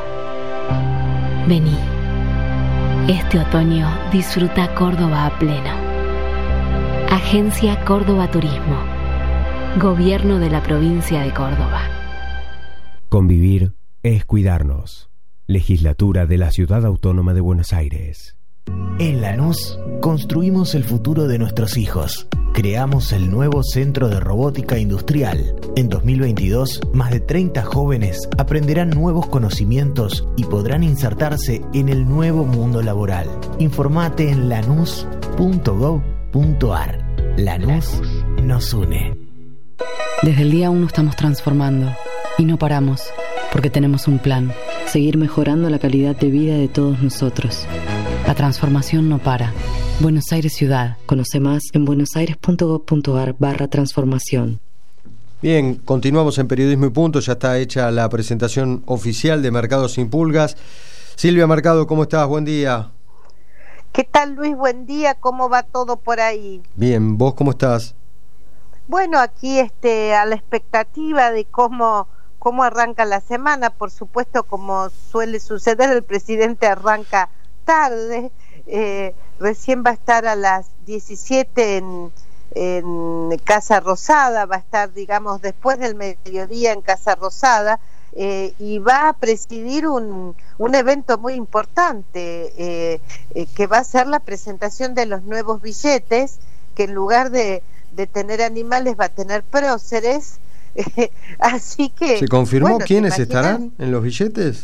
Vení. Este otoño disfruta Córdoba a pleno. Agencia Córdoba Turismo. Gobierno de la provincia de Córdoba. Convivir es cuidarnos. Legislatura de la Ciudad Autónoma de Buenos Aires. En Lanús construimos el futuro de nuestros hijos. Creamos el nuevo Centro de Robótica Industrial. En dos mil veintidós, más de treinta jóvenes aprenderán nuevos conocimientos y podrán insertarse en el nuevo mundo laboral. Informate en lanús punto gov punto ar. Lanús nos une. Desde el día uno estamos transformando y no paramos, porque tenemos un plan: seguir mejorando la calidad de vida de todos nosotros. La transformación no para. Buenos Aires Ciudad. Conoce más en buenosaires punto gov punto ar barra transformación. Bien, continuamos en Periodismo y Punto. Ya está hecha la presentación oficial de Mercado Sin Pulgas. Silvia Mercado, ¿cómo estás? Buen día. ¿Qué tal, Luis? Buen día. ¿Cómo va todo por ahí? Bien, ¿vos cómo estás? Bueno, aquí este, a la expectativa de cómo, cómo arranca la semana. Por supuesto, como suele suceder, el presidente arranca tarde. Eh, recién va a estar a las diecisiete en, en Casa Rosada, va a estar, digamos, después del mediodía en Casa Rosada, eh, y va a presidir un, un evento muy importante, eh, eh, que va a ser la presentación de los nuevos billetes, que en lugar de de tener animales va a tener próceres, eh, así que... ¿Se confirmó bueno, quiénes estarán en los billetes?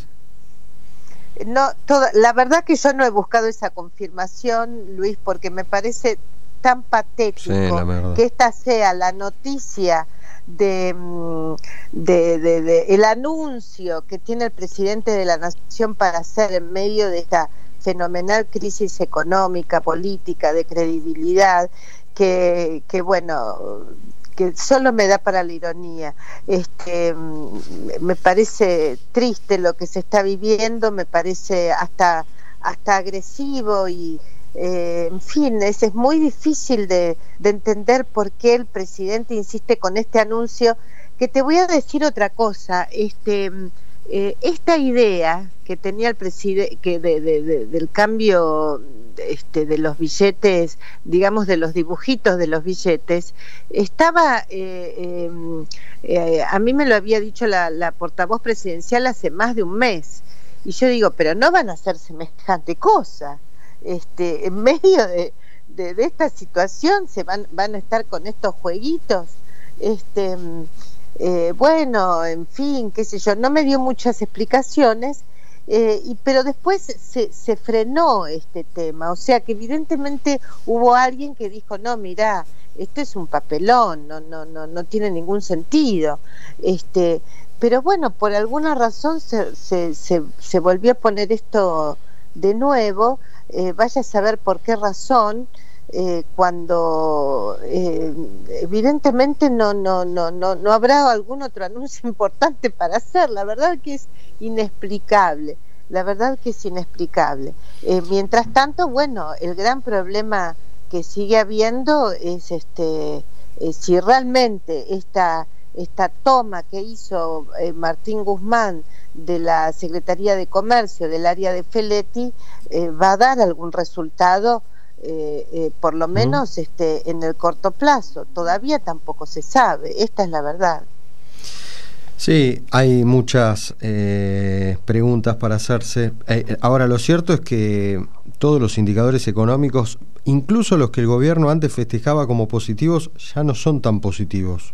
No, toda, la verdad que yo no he buscado esa confirmación, Luis, porque me parece tan patético sí, que esta sea la noticia de, de, de, de el anuncio que tiene el presidente de la Nación para hacer en medio de esta fenomenal crisis económica, política, de credibilidad, Que, que bueno, que solo me da para la ironía. Este, me parece triste lo que se está viviendo, me parece hasta hasta agresivo y eh, en fin, es, es muy difícil de, de entender por qué el presidente insiste con este anuncio. Que te voy a decir otra cosa, este eh, esta idea que tenía el presidente que de, de, de, del cambio este, de los billetes, digamos de los dibujitos de los billetes, estaba eh, eh, eh, a mí me lo había dicho la, la portavoz presidencial hace más de un mes, y yo digo, pero no van a hacer semejante cosa, este, en medio de, de, de esta situación se van, van a estar con estos jueguitos, este Eh, bueno, en fin, qué sé yo, no me dio muchas explicaciones, eh, y, pero después se, se frenó este tema, o sea que evidentemente hubo alguien que dijo, no, mirá, esto es un papelón, no, no, no, no tiene ningún sentido, este, pero bueno, por alguna razón se, se, se, se volvió a poner esto de nuevo, eh, vaya a saber por qué razón. Eh, cuando eh, evidentemente no no no no no habrá algún otro anuncio importante para hacer. La verdad que es inexplicable, la verdad que es inexplicable. Eh, mientras tanto, bueno, el gran problema que sigue habiendo es este eh, si realmente esta esta toma que hizo eh, Martín Guzmán de la Secretaría de Comercio del área de Feletti eh, va a dar algún resultado. Eh, eh, por lo menos uh-huh. este, en el corto plazo, todavía tampoco se sabe, esta es la verdad. Sí, hay muchas eh, preguntas para hacerse. Eh, ahora, lo cierto es que todos los indicadores económicos, incluso los que el gobierno antes festejaba como positivos, ya no son tan positivos.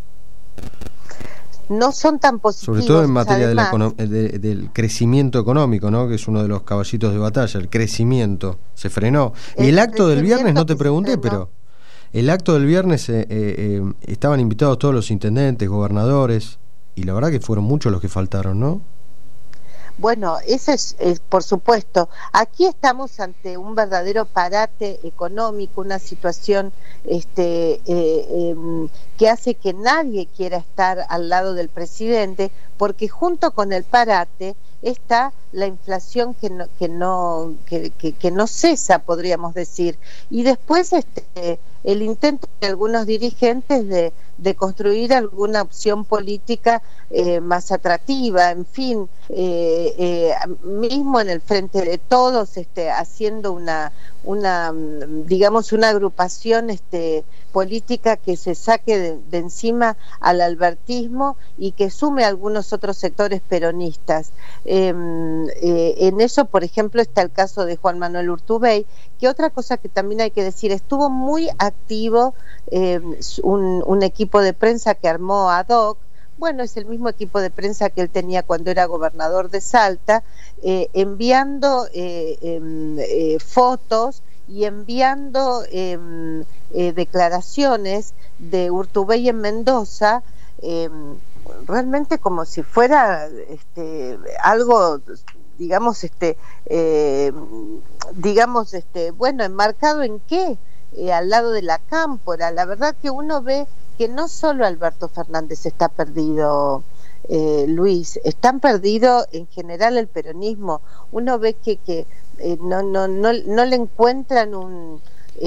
No son tan positivos. Sobre todo en materia de la econo- de, del crecimiento económico, ¿no? Que es uno de los caballitos de batalla, el crecimiento. Se frenó. El y el acto del viernes, no te pregunté, pero el acto del viernes eh, eh, estaban invitados todos los intendentes, gobernadores, y la verdad que fueron muchos los que faltaron, ¿no? Bueno, eso es, es por supuesto. Aquí estamos ante un verdadero parate económico, una situación este, eh, eh, que hace que nadie quiera estar al lado del presidente, porque junto con el parate está la inflación que no que no que, que, que no cesa, podríamos decir, y después este el intento de algunos dirigentes de, de construir alguna opción política eh, más atractiva, en fin, eh, eh, mismo en el Frente de Todos, este, haciendo una, una, digamos, una agrupación este, política que se saque de, de encima al albertismo y que sume a algunos otros sectores peronistas. Eh, eh, en eso, por ejemplo, está el caso de Juan Manuel Urtubey, que otra cosa que también hay que decir, estuvo muy activo eh, un, un equipo de prensa que armó ad hoc. Bueno, es el mismo equipo de prensa que él tenía cuando era gobernador de Salta, eh, enviando eh, eh, eh, fotos y enviando eh, eh, declaraciones de Urtubey en Mendoza, eh, realmente como si fuera este, algo, digamos, este, eh, digamos, este, bueno, enmarcado en qué, eh, al lado de la Cámpora. La verdad que uno ve que no solo Alberto Fernández está perdido, eh, Luis, están perdido en general el peronismo. Uno ve que, que eh, no, no, no, no le encuentran un,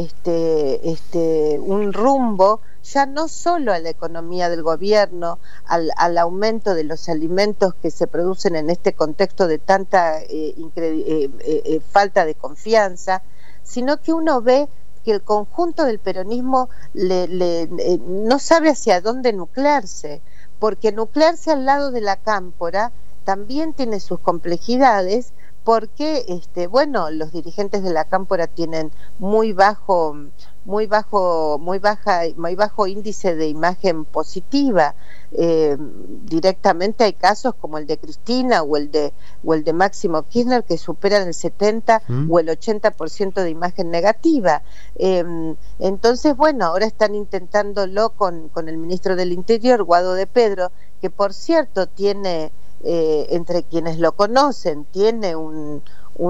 este, este, un rumbo, ya no solo a la economía del gobierno, al, al aumento de los alimentos que se producen en este contexto de tanta eh, eh, eh, falta de confianza, sino que uno ve que el conjunto del peronismo le, le, eh, no sabe hacia dónde nuclearse, porque nuclearse al lado de la Cámpora también tiene sus complejidades, porque este, bueno, los dirigentes de la Cámpora tienen muy bajo, muy bajo, muy baja, muy bajo índice de imagen positiva. Eh, directamente hay casos como el de Cristina o el de o el de Máximo Kirchner que superan el setenta ¿Mm? o el ochenta por ciento de imagen negativa. Eh, entonces, bueno, ahora están intentándolo con, con el ministro del Interior, Guado de Pedro, que por cierto tiene, eh, entre quienes lo conocen, tiene un,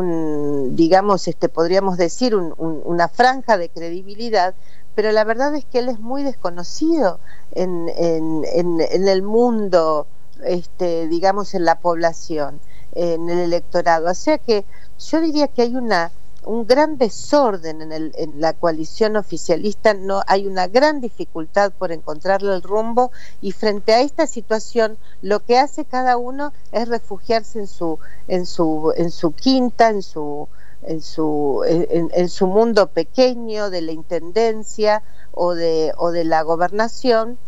un digamos, este podríamos decir, un, un, una franja de credibilidad, pero la verdad es que él es muy desconocido en, en, en, en el mundo, este, digamos, en la población, en el electorado. O sea que yo diría que hay una un gran desorden en, el, en la coalición oficialista, no hay una gran dificultad por encontrarle el rumbo, y frente a esta situación lo que hace cada uno es refugiarse en su en su en su quinta, en su en su en, en su mundo pequeño de la intendencia o de o de la gobernación,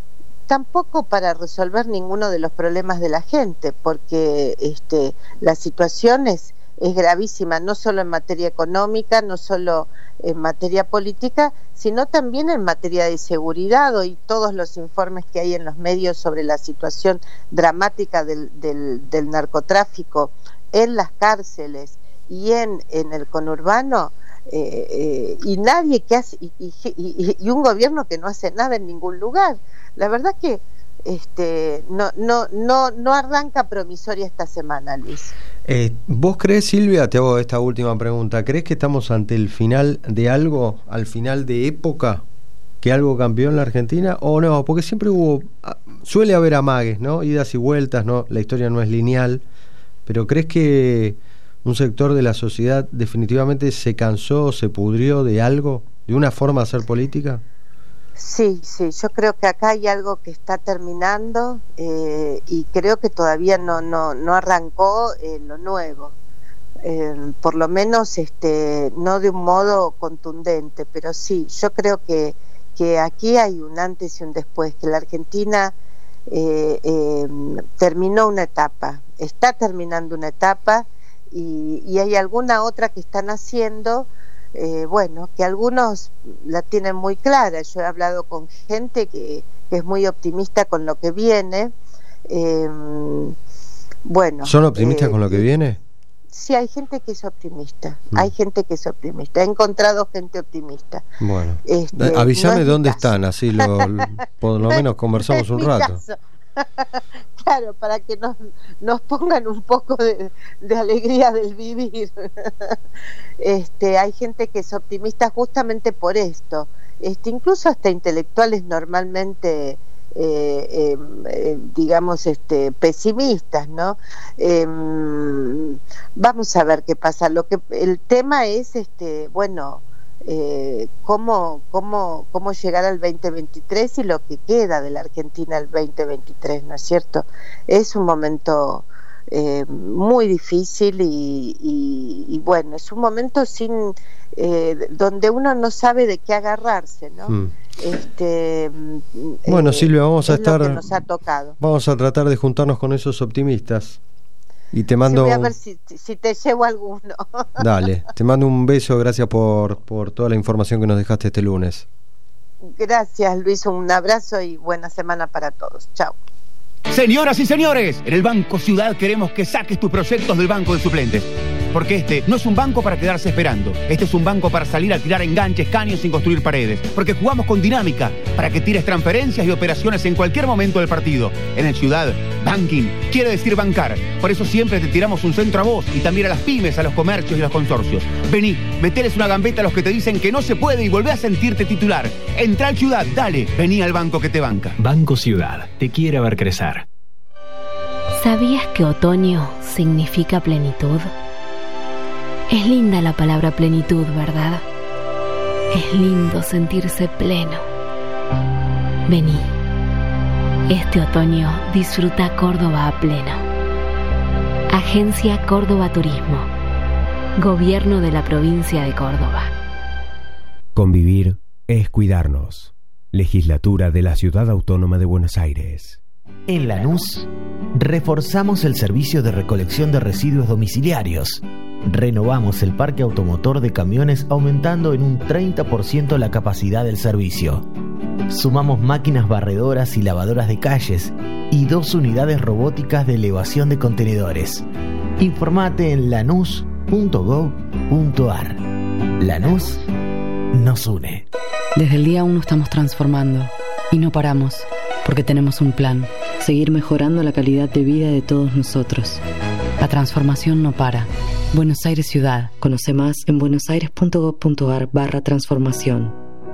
tampoco para resolver ninguno de los problemas de la gente, porque este la situación es es gravísima, no solo en materia económica, no solo en materia política, sino también en materia de seguridad. Hoy todos los informes que hay en los medios sobre la situación dramática del, del, del narcotráfico en las cárceles y en, en el conurbano, eh, eh, y nadie que hace, y, y, y, y un gobierno que no hace nada en ningún lugar. La verdad que este no no no no arranca promisoria esta semana, Luis. Eh, ¿Vos crees, Silvia, te hago esta última pregunta, crees que estamos ante el final de algo, al final de época, que algo cambió en la Argentina, o no? Porque siempre hubo, suele haber amagues, ¿no? Idas y vueltas, ¿no? La historia no es lineal, pero ¿crees que un sector de la sociedad definitivamente se cansó, se pudrió de algo, de una forma de hacer política? Sí, sí, yo creo que acá hay algo que está terminando, eh, y creo que todavía no no no arrancó eh, lo nuevo, eh, por lo menos este no de un modo contundente, pero sí, yo creo que que aquí hay un antes y un después, que la Argentina eh, eh, terminó una etapa, está terminando una etapa, y, y hay alguna otra que están haciendo. Eh, bueno, que algunos la tienen muy clara. Yo he hablado con gente que, que es muy optimista con lo que viene. Eh, bueno, ¿son optimistas eh, con lo que viene? Sí, hay gente que es optimista. Mm. Hay gente que es optimista. He encontrado gente optimista. Bueno, este, avísame no dónde caso. están, así lo, por lo menos conversamos un rato. Claro, para que nos, nos pongan un poco de, de alegría del vivir. Este, hay gente que es optimista justamente por esto. Este, incluso hasta intelectuales normalmente, eh, eh, eh, digamos, este, pesimistas, ¿no? Eh, vamos a ver qué pasa. Lo que el tema es, este, bueno, eh, cómo, cómo, cómo llegar al veinte veintitrés y lo que queda de la Argentina al veinte veintitrés, ¿no es cierto? Es un momento eh, muy difícil y, y, y bueno, es un momento sin eh, donde uno no sabe de qué agarrarse, ¿no? Mm. Este, bueno, eh, Silvia, vamos a estar, lo que nos ha tocado. Vamos a tratar de juntarnos con esos optimistas. Y te mando. Sí, voy a ver si, si te llevo alguno. Dale, te mando un beso, gracias por, por toda la información que nos dejaste este lunes. Gracias, Luis, un abrazo y buena semana para todos. Chao. Señoras y señores, en el Banco Ciudad queremos que saques tus proyectos del banco de suplentes. Porque este no es un banco para quedarse esperando. Este es un banco para salir a tirar enganches, caños sin construir paredes. Porque jugamos con dinámica para que tires transferencias y operaciones en cualquier momento del partido. En el Ciudad, banking quiere decir bancar. Por eso siempre te tiramos un centro a vos y también a las pymes, a los comercios y a los consorcios. Vení, meteles una gambeta a los que te dicen que no se puede y volvé a sentirte titular. Entra al Ciudad, dale, vení al banco que te banca. Banco Ciudad, te quiere ver crecer. ¿Sabías que otoño significa plenitud? Es linda la palabra plenitud, ¿verdad? Es lindo sentirse pleno. Vení. Este otoño disfruta Córdoba a pleno. Agencia Córdoba Turismo. Gobierno de la provincia de Córdoba. Convivir es cuidarnos. Legislatura de la Ciudad Autónoma de Buenos Aires. En Lanús, reforzamos el servicio de recolección de residuos domiciliarios. Renovamos el parque automotor de camiones aumentando en un treinta por ciento la capacidad del servicio. Sumamos máquinas barredoras y lavadoras de calles y dos unidades robóticas de elevación de contenedores. Informate en lanús punto gov punto ar. Lanús nos une. Desde el día uno estamos transformando y no paramos porque tenemos un plan, seguir mejorando la calidad de vida de todos nosotros. La transformación no para. Buenos Aires Ciudad. Conoce más en buenosaires punto gov punto ar barra transformación.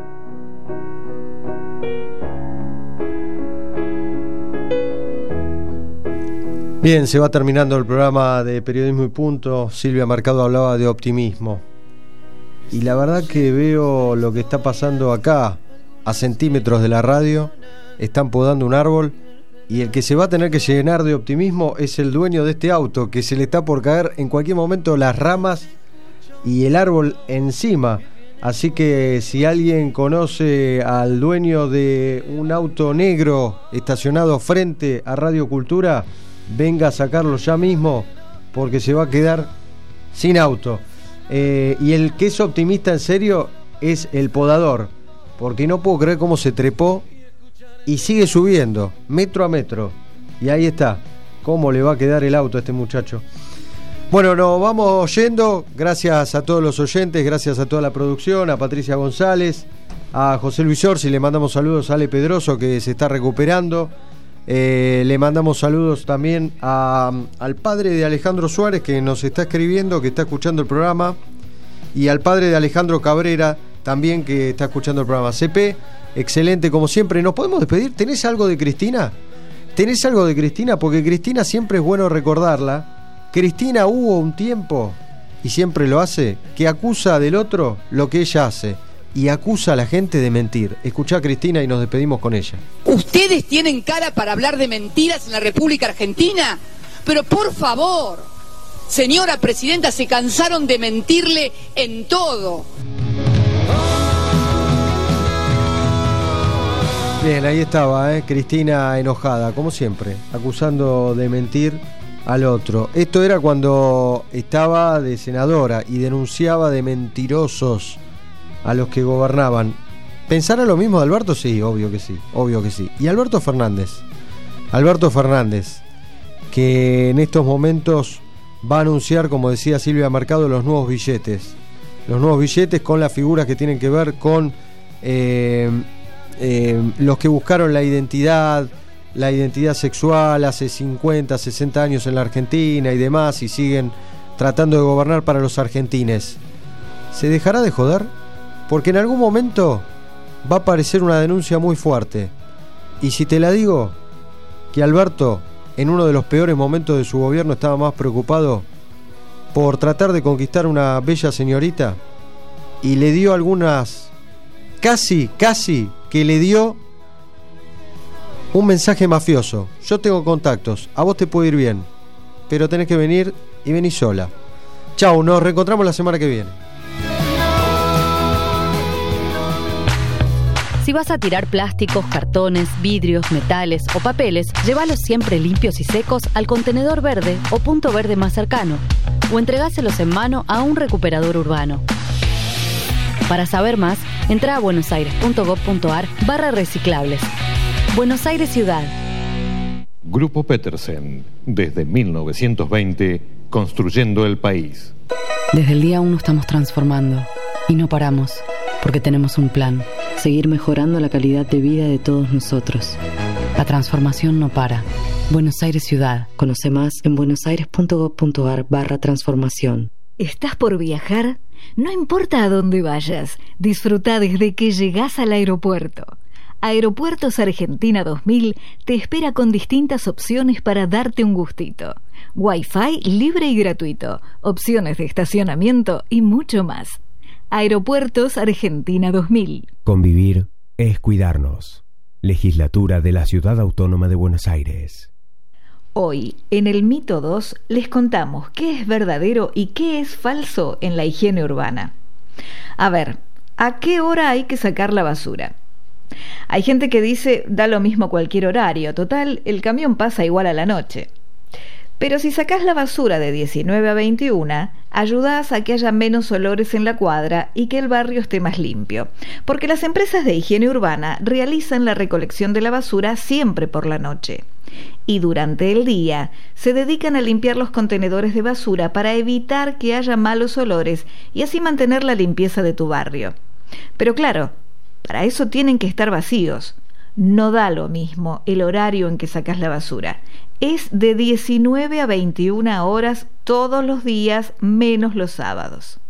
Bien, se va terminando el programa de Periodismo y Punto. Silvia Mercado hablaba de optimismo. Y la verdad que veo lo que está pasando acá, a centímetros de la radio. Están podando un árbol. Y el que se va a tener que llenar de optimismo es el dueño de este auto, que se le está por caer en cualquier momento las ramas y el árbol encima. Así que si alguien conoce al dueño de un auto negro estacionado frente a Radio Cultura, venga a sacarlo ya mismo, porque se va a quedar sin auto. Eh, y el que es optimista en serio es el podador, porque no puedo creer cómo se trepó y sigue subiendo, metro a metro. Y ahí está, cómo le va a quedar el auto a este muchacho. Bueno, nos vamos yendo. Gracias a todos los oyentes, gracias a toda la producción, a Patricia González, a José Luis Orsi. Le mandamos saludos a Ale Pedroso, que se está recuperando. Eh, le mandamos saludos también a, al padre de Alejandro Suárez, que nos está escribiendo, que está escuchando el programa. Y al padre de Alejandro Cabrera, también, que está escuchando el programa. C P, excelente como siempre. ¿Nos podemos despedir? ¿Tenés algo de Cristina? ¿Tenés algo de Cristina? Porque Cristina siempre es bueno recordarla. Cristina hubo un tiempo, y siempre lo hace, que acusa del otro lo que ella hace. Y acusa a la gente de mentir. Escuchá a Cristina y nos despedimos con ella. ¿Ustedes tienen cara para hablar de mentiras en la República Argentina? Pero por favor, señora presidenta, se cansaron de mentirle en todo. Bien, ahí estaba, ¿eh? Cristina enojada, como siempre, acusando de mentir al otro. Esto era cuando estaba de senadora y denunciaba de mentirosos a los que gobernaban. ¿Pensará lo mismo de Alberto? Sí, obvio que sí, obvio que sí. Y Alberto Fernández, Alberto Fernández, que en estos momentos va a anunciar, como decía Silvia Mercado, los nuevos billetes. Los nuevos billetes con las figuras que tienen que ver con eh, eh, los que buscaron la identidad, la identidad sexual hace cincuenta, sesenta años en la Argentina y demás, y siguen tratando de gobernar para los argentines. ¿Se dejará de joder? Porque en algún momento va a aparecer una denuncia muy fuerte. Y si te la digo, que Alberto, en uno de los peores momentos de su gobierno, estaba más preocupado por tratar de conquistar una bella señorita y le dio algunas, casi, casi que le dio un mensaje mafioso. Yo tengo contactos, a vos te puede ir bien, pero tenés que venir y venís sola. Chau, nos reencontramos la semana que viene. Si vas a tirar plásticos, cartones, vidrios, metales o papeles, llévalos siempre limpios y secos al contenedor verde o punto verde más cercano, o entregáselos en mano a un recuperador urbano. Para saber más, entra a buenosaires.gov.ar barra reciclables. Buenos Aires Ciudad. Grupo Petersen, desde mil novecientos veinte, construyendo el país. Desde el día uno estamos transformando y no paramos, porque tenemos un plan: seguir mejorando la calidad de vida de todos nosotros. La transformación no para. Buenos Aires Ciudad. Conoce más en buenosaires.gov.ar barra transformación. ¿Estás por viajar? No importa a dónde vayas, disfruta desde que llegás al aeropuerto. Aeropuertos Argentina dos mil te espera con distintas opciones para darte un gustito. Wi-Fi libre y gratuito, opciones de estacionamiento y mucho más. Aeropuertos Argentina dos mil. Convivir es cuidarnos. Legislatura de la Ciudad Autónoma de Buenos Aires. Hoy, en el Mito dos, les contamos qué es verdadero y qué es falso en la higiene urbana. A ver, ¿a qué hora hay que sacar la basura? Hay gente que dice, da lo mismo cualquier horario, total, el camión pasa igual a la noche. Pero si sacás la basura de diecinueve a veintiuna, ayudás a que haya menos olores en la cuadra y que el barrio esté más limpio, porque las empresas de higiene urbana realizan la recolección de la basura siempre por la noche. Y durante el día se dedican a limpiar los contenedores de basura para evitar que haya malos olores y así mantener la limpieza de tu barrio. Pero claro, para eso tienen que estar vacíos. No da lo mismo el horario en que sacas la basura. Es de diecinueve a veintiuna horas todos los días, menos los sábados.